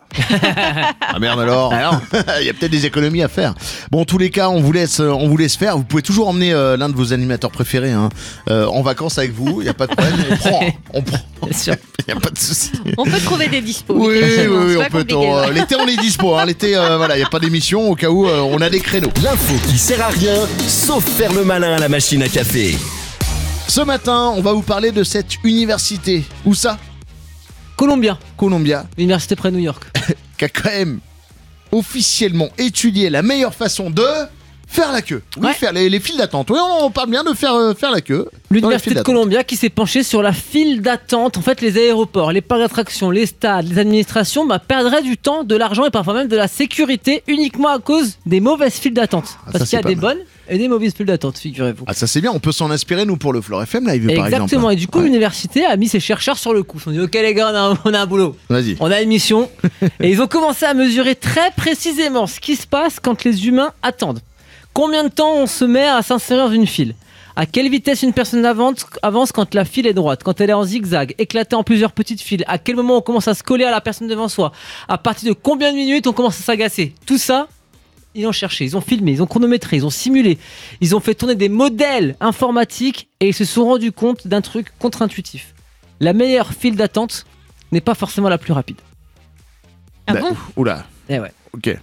Ah merde alors. Il y a peut-être des économies à faire. Bon, en tous les cas, on vous laisse faire. Vous pouvez toujours emmener l'un de vos animateurs préférés en vacances avec vous. Il y a pas de problème. On prend. Bien sûr. Il y a pas de souci. On peut trouver des dispos. Oui, effectivement, c'est on pas peut. compliqué. L'été, on est dispo. L'été, voilà, il y a pas d'émission au cas où on a des créneaux. L'info qui sert à rien, sauf faire le malin à la machine à café. Ce matin, on va vous parler de cette université. Où ça? Columbia, Columbia, université près de New York. qui a quand même officiellement étudié la meilleure façon de faire la queue. Oui, Ouais. faire les files d'attente. Oui, on parle bien de faire la queue. dans les L'université files de d'attente. Columbia qui s'est penchée sur la file d'attente. En fait, les aéroports, les parcs d'attractions, les stades, les administrations perdraient du temps, de l'argent et parfois même de la sécurité uniquement à cause des mauvaises files d'attente. Ah, Parce ça, qu'il y a c'est des pas mal. bonnes et des mauvaises files d'attente, figurez-vous. Ah, ça c'est bien, on peut s'en inspirer nous pour le Floor FM Live par exemple. Exactement. Et du coup, Ouais. l'université a mis ses chercheurs sur le coup. Ils se sont dit, ok les gars, on a un boulot. Vas-y. On a une mission. Et ils ont commencé à mesurer très précisément ce qui se passe quand les humains attendent. Combien de temps on se met à s'insérer dans une file? À quelle vitesse une personne avance quand la file est droite, quand elle est en zigzag, éclatée en plusieurs petites files? À quel moment on commence à se coller à la personne devant soi? À partir de combien de minutes on commence à s'agacer? Tout ça, ils ont cherché, ils ont filmé, ils ont chronométré, ils ont simulé, ils ont fait tourner des modèles informatiques et ils se sont rendus compte d'un truc contre-intuitif. La meilleure file d'attente n'est pas forcément la plus rapide. Ah Bah, bon? Oula, Eh ouais. ok.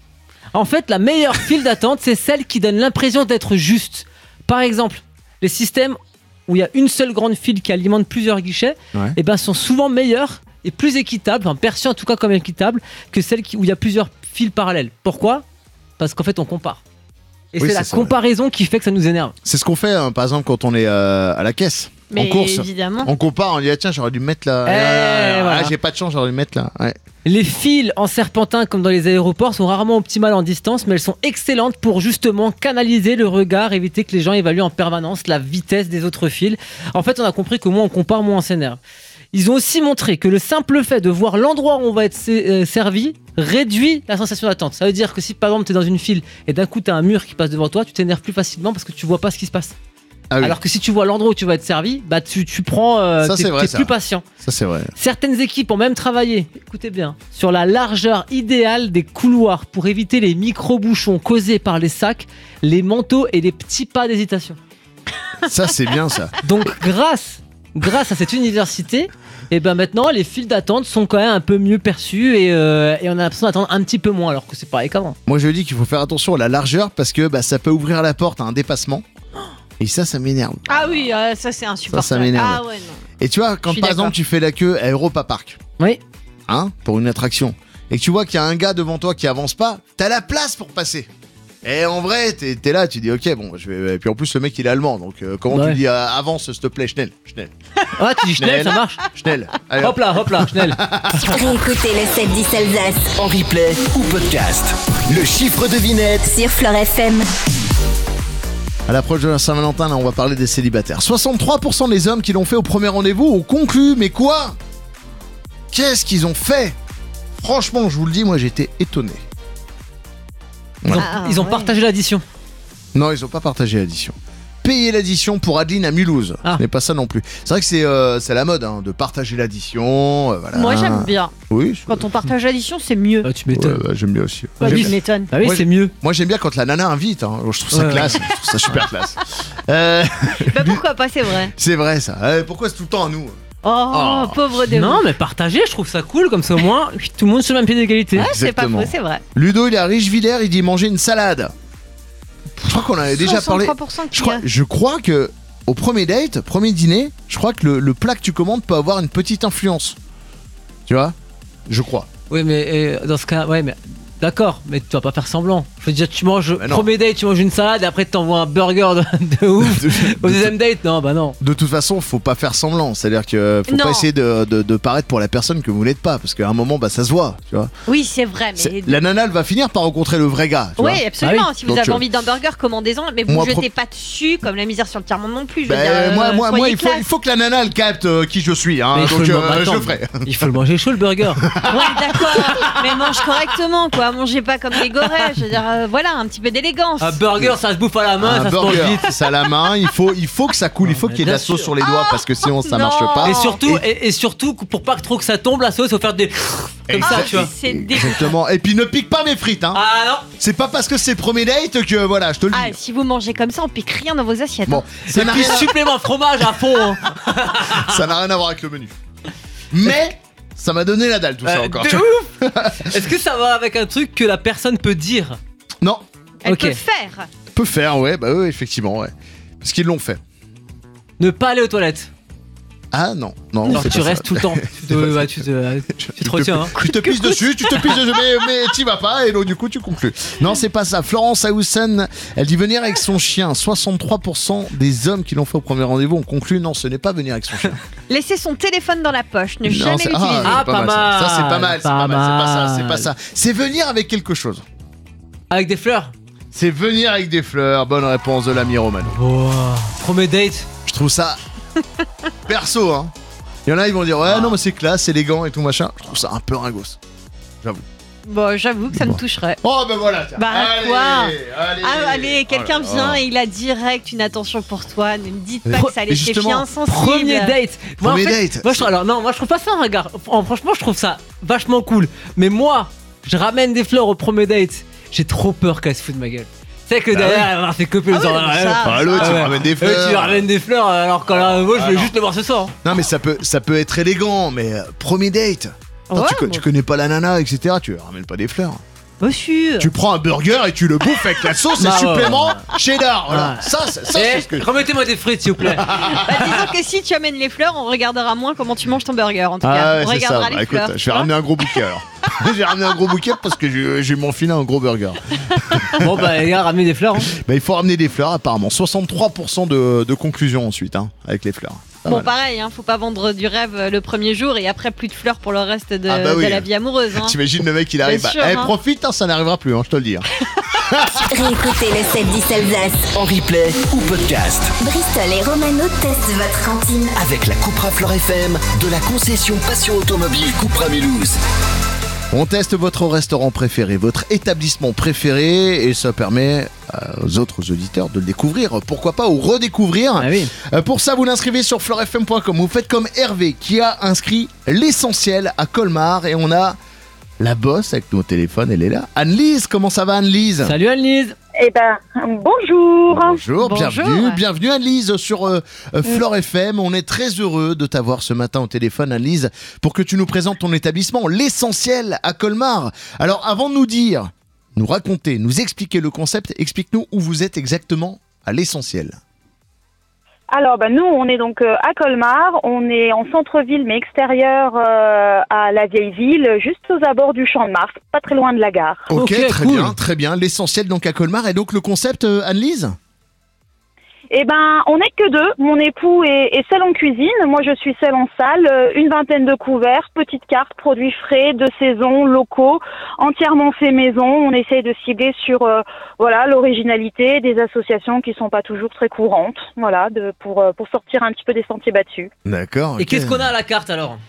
En fait, la meilleure file d'attente, c'est celle qui donne l'impression d'être juste. Par exemple, les systèmes où il y a une seule grande file qui alimente plusieurs guichets, sont souvent meilleurs et plus équitables, perçus en tout cas comme équitables, que celles où il y a plusieurs files parallèles. Pourquoi ? Parce qu'en fait, on compare. Et c'est la comparaison qui fait que ça nous énerve. C'est ce qu'on fait, par exemple, quand on est à la caisse. Mais en course, évidemment. on compare, on dit tiens, j'aurais dû me mettre là. Voilà. J'ai pas de chance, j'aurais dû me mettre là. Ouais. Les files en serpentin comme dans les aéroports sont rarement optimales en distance, mais elles sont excellentes pour justement canaliser le regard, éviter que les gens évaluent en permanence la vitesse des autres files. En fait, on a compris que moins on compare, moins on s'énerve. Ils ont aussi montré que le simple fait de voir l'endroit où on va être servi réduit la sensation d'attente. Ça veut dire que si par exemple tu es dans une file et d'un coup tu as un mur qui passe devant toi, tu t'énerves plus facilement parce que tu vois pas ce qui se passe. Ah oui. Alors que si tu vois l'endroit où tu vas être servi, tu prends, t'es plus patient. Ça c'est vrai. Certaines équipes ont même travaillé, écoutez bien, sur la largeur idéale des couloirs pour éviter les micro-bouchons causés par les sacs, les manteaux et les petits pas d'hésitation. Ça c'est bien ça. Donc grâce à cette université, maintenant les files d'attente sont quand même un peu mieux perçues et on a l'impression d'attendre un petit peu moins alors que c'est pareil qu'avant. Moi je dis qu'il faut faire attention à la largeur parce que ça peut ouvrir la porte à un dépassement. Et ça m'énerve. Ah oui, ça c'est insupportable. Ça m'énerve. Ah ouais, non. Et tu vois, quand par exemple tu fais la queue à Europa Park, oui, pour une attraction, et que tu vois qu'il y a un gars devant toi qui avance pas, t'as la place pour passer. Et en vrai, t'es là, tu dis ok, bon, je vais. Et puis en plus, le mec il est allemand, donc comment tu dis avance, s'il te plaît, Schnell. Ah, tu dis Schnell, ça marche. Schnell. Allez, hop là, Schnell. Réécoutez le 7-10 Alsace En replay ou podcast. Le chiffre devinette. sur Fleur FM. À l'approche de la Saint-Valentin, là, on va parler des célibataires. 63% des hommes qui l'ont fait au premier rendez-vous ont conclu. Mais quoi ? Qu'est-ce qu'ils ont fait ? Franchement, je vous le dis, moi j'étais étonné. Ils ont partagé l'addition. Non, ils n'ont pas partagé l'addition. Payer l'addition pour Adeline à Mulhouse. Ce n'est pas ça non plus. C'est vrai que c'est la mode de partager l'addition. Voilà. Moi j'aime bien. Oui. Quand on partage l'addition, c'est mieux. Tu m'étonnes. Ouais, j'aime bien aussi. Tu m'étonnes. Ah oui, c'est mieux. Moi j'aime bien quand la nana invite. Je trouve ça classe. Je trouve ça super classe. Pourquoi pas, c'est vrai. C'est vrai ça. Pourquoi c'est tout le temps à nous ? Pauvre de Non, mais partager, je trouve ça cool, comme ça au moins tout le monde sur le même pied d'égalité. C'est pas faux, c'est vrai. Ludo, il est à Richevillers, il dit manger une salade. Je crois qu'on en avait déjà parlé. Je crois que au premier dîner, je crois que le plat que tu commandes peut avoir une petite influence. Tu vois ? Je crois. Oui, mais dans ce cas, mais d'accord, mais tu vas pas faire semblant. Je veux dire, tu manges premier date, tu manges une salade et après tu t'envoies un burger de ouf. Au deuxième date, non. De toute façon, faut pas faire semblant. C'est-à-dire que faut pas essayer de paraître pour la personne que vous n'êtes pas, parce qu'à un moment, ça se voit, tu vois. Oui, c'est vrai. Mais la nana, elle va finir par rencontrer le vrai gars. Tu vois. Absolument. Si vous avez envie d'un burger, commandez-en, mais vous ne jetez pas dessus comme la misère sur le tiers-monde non plus. Moi, il faut que la nana, elle capte qui je suis. Donc je ferai. Il faut le manger chaud, le burger. Ouais, d'accord. Mais mange correctement, quoi. Mangez pas comme des gorées. Je veux dire, voilà, un petit peu d'élégance. Un burger, ça se bouffe à la main, ça se mange vite. Ça à la main, il faut que ça coule, il faut qu'il y ait de la sauce sur les doigts parce que sinon ça marche pas. Et surtout, pour pas trop que ça tombe, la sauce, faut faire des comme ça, tu vois. C'est exactement. Et puis ne pique pas mes frites, hein. Ah non. C'est pas parce que c'est premier date que voilà, je te le dis. Si vous mangez comme ça, on pique rien dans vos assiettes. Bon, c'est plus supplément fromage à fond. Ça n'a rien à voir avec le menu. Mais ça m'a donné la dalle tout ça encore. Est-ce que ça va avec un truc que la personne peut dire ? Non. Elle peut faire. Peut faire, ouais, effectivement, ouais. Parce qu'ils l'ont fait. Ne pas aller aux toilettes. Ah non. Alors tu restes tout le temps. Tu te retiens. Tu te pisses dessus, mais t'y vas pas et donc du coup tu conclus. Non, c'est pas ça. Florence Hausen, elle dit venir avec son chien. 63% des hommes qui l'ont fait au premier rendez-vous ont conclu non, ce n'est pas venir avec son chien. Laisser son téléphone dans la poche, ne jamais l'utiliser. Pas mal. Ça c'est pas mal, c'est pas ça. C'est venir avec quelque chose. Avec des fleurs. C'est venir avec des fleurs. Bonne réponse de l'ami Romano. Premier date. Je trouve ça perso, hein. Il y en a, ils vont dire ouais, non, mais c'est classe, c'est élégant et tout machin. Je trouve ça un peu ringos. J'avoue. Bon, j'avoue que ça me toucherait. Oh, ben voilà, tiens. Allez, quelqu'un vient et il a direct une attention pour toi. Ne me dites pas que ça laisse les filles insensibles. Premier date. Moi, je trouve pas ça un regard. Franchement, je trouve ça vachement cool. Mais moi, je ramène des fleurs au premier date. J'ai trop peur qu'elle se fout de ma gueule. C'est que derrière, elle va ses copines. Tu ramènes des fleurs. Tu ramènes des fleurs alors que là, moi, je vais juste le voir ce soir. Non, mais ça peut être élégant, mais premier date. Attends, tu connais pas la nana, etc. Tu ramènes pas des fleurs. Monsieur. Tu prends un burger et tu le bouffes avec la sauce et Bah, supplément cheddar. Voilà. Ah. Ça, c'est ce que. Remettez-moi des frites, s'il vous plaît. Disons que si tu amènes les fleurs, on regardera moins comment tu manges ton burger. En tout cas, Ah ouais, on c'est regardera ça. les Bah, écoute, fleurs. je vais ramener un gros bouquet alors. J'ai ramené un gros bouquet parce que j'ai m'enfilé un gros burger. Bon, bah, les gars, ramenez des fleurs. Hein. Bah, il faut ramener des fleurs apparemment. 63% de conclusion ensuite avec les fleurs. Pas Bon, mal. pareil, faut pas vendre du rêve le premier jour et après plus de fleurs pour le reste de, Ah bah oui. de la vie amoureuse. T'imagines le mec il arrive. Bien sûr, Profite, ça n'arrivera plus, je te le dis. Réécoutez le 7-10 Alsace. En replay ou podcast. Bristol et Romano testent votre cantine. Avec la Cupra Fleur FM de la concession Passion Automobile Cupra Mulhouse. On teste votre restaurant préféré, votre établissement préféré, et ça permet aux autres auditeurs de le découvrir, pourquoi pas, ou redécouvrir. Ah oui. Pour ça, vous l'inscrivez sur fleurfm.com. Vous faites comme Hervé qui a inscrit l'essentiel à Colmar, et on a la bosse avec nos téléphones, elle est là. Anne-Lise, comment ça va Anne-Lise? Salut Anne-Lise. Eh ben, bonjour. Bonjour, Bonjour. bienvenue Anne-Lise sur Fleur FM. On est très heureux de t'avoir ce matin au téléphone Anne-Lise pour que tu nous présentes ton établissement, l'essentiel à Colmar. Alors avant de nous raconter, nous expliquer le concept, explique-nous où vous êtes exactement à l'essentiel. Alors, nous, on est donc à Colmar. On est en centre-ville, mais extérieur à la vieille ville, juste aux abords du Champ de Mars, pas très loin de la gare. Ok, très cool. bien, très bien. L'essentiel donc à Colmar. Et donc le concept, Anne-Lise? Eh ben, on n'est que deux. Mon époux est seul en cuisine. Moi, je suis seule en salle. Une vingtaine de couverts, petite carte, produits frais, de saison, locaux, entièrement faits maison. On essaye de cibler sur l'originalité des associations qui sont pas toujours très courantes. Voilà, pour sortir un petit peu des sentiers battus. D'accord. Et ok. qu'est-ce qu'on a à la carte alors?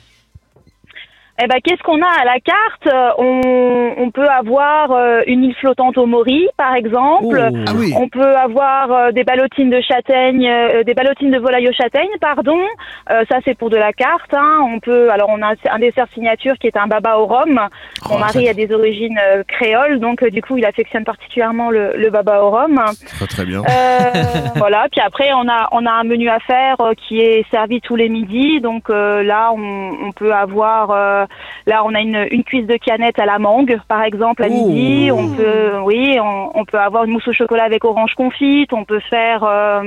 Eh ben, qu'est-ce qu'on a à la carte? On peut avoir une île flottante au Maury, par exemple. Oh. Ah oui. On peut avoir des ballotines de châtaigne, des ballotines de volaille aux châtaignes, pardon. Ça, c'est pour de la carte. Hein. On a un dessert signature qui est un baba au rhum. Mon Oh, mari ça- a des origines créoles, donc du coup, il affectionne particulièrement le baba au rhum. Très très bien. Voilà. Puis après, on a un menu à faire qui est servi tous les midis. Donc là, on peut avoir là, on a une cuisse de canette à la mangue, par exemple, à midi. On peut avoir une mousse au chocolat avec orange confite. On peut faire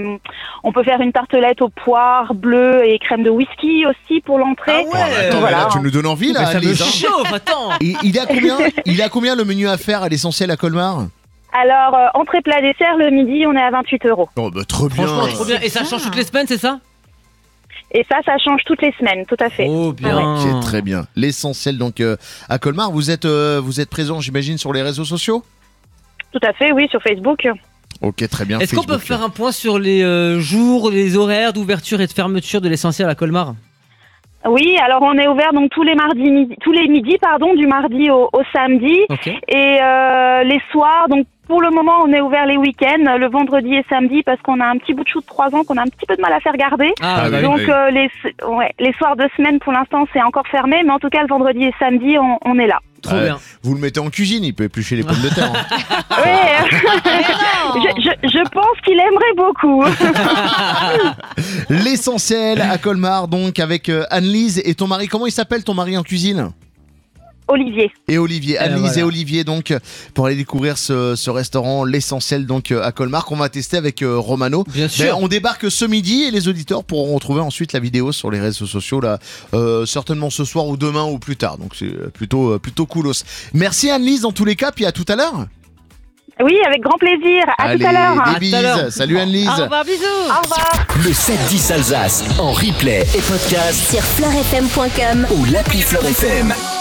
une tartelette aux poires bleues et crème de whisky aussi pour l'entrée. Oh, attends, voilà. mais là, tu nous donnes envie là, Mais ça me Anne-Lise. chauffe, attends. Et il a combien le menu à faire à l'essentiel à Colmar? Alors, entrée plat dessert, le midi, on est à 28 €. Oh bah trop bien. Franchement, trop bien. Et ça change toutes les semaines, c'est ça? Et ça change toutes les semaines, tout à fait. Oh bien. Ok, très bien. L'essentiel donc à Colmar. Vous êtes présent, j'imagine, sur les réseaux sociaux? Tout à fait, oui, sur Facebook. Ok, très bien. Est-ce qu'on peut Facebook. faire un point sur les jours, les horaires d'ouverture et de fermeture de l'essentiel à Colmar? Oui, alors on est ouvert donc tous les midis, du mardi au samedi. Ok. Et les soirs, donc pour le moment, on est ouvert les week-ends, le vendredi et samedi, parce qu'on a un petit bout de chou de 3 ans qu'on a un petit peu de mal à faire garder. Ah, Ah bah oui. oui. Donc les soirs de semaine, pour l'instant, c'est encore fermé, mais en tout cas, le vendredi et samedi, on est là. Trop Ouais. bien. Vous le mettez en cuisine, il peut éplucher les pommes de terre. hein. Ouais, je pense qu'il aimerait beaucoup. L'essentiel à Colmar, donc avec Anne-Lise et ton mari. Comment il s'appelle ton mari en cuisine? Olivier. Et Olivier, Anne-Lise voilà. et Olivier donc pour aller découvrir ce restaurant l'essentiel donc à Colmar qu'on va tester avec Romano. Bien sûr. Ben, on débarque ce midi et les auditeurs pourront retrouver ensuite la vidéo sur les réseaux sociaux là certainement ce soir ou demain ou plus tard. Donc c'est plutôt coolos. Merci Anne-Lise dans tous les cas puis à tout à l'heure. Oui, avec grand plaisir. À Allez, tout à l'heure. des À bises. tout à l'heure. Salut Anne-Lise. Au revoir, bisous. Au revoir. Le 7-10 Alsace en replay et podcast Sur fleurfm.com. ou l'appli Fleur FM.